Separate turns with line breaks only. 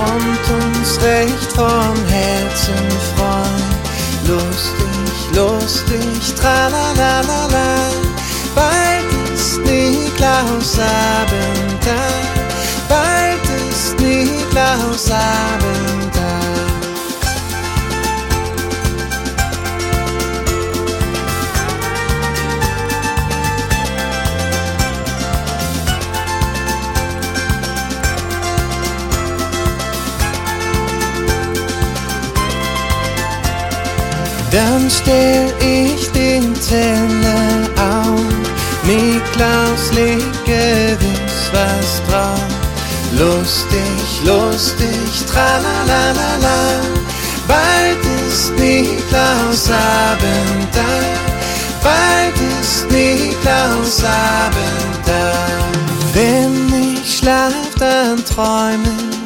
kommt uns recht vom Herzen freuen. Lustig, lustig, tralalala, bald ist Niklausabendtag, bald ist Niklausabendtag. Dann stell ich den Teller auf, Niklaus legt gewiss was drauf. Lustig, lustig, tralalala, bald ist Niklausabendtag, bald ist Niklausabendtag. Wenn ich schlaf, dann träume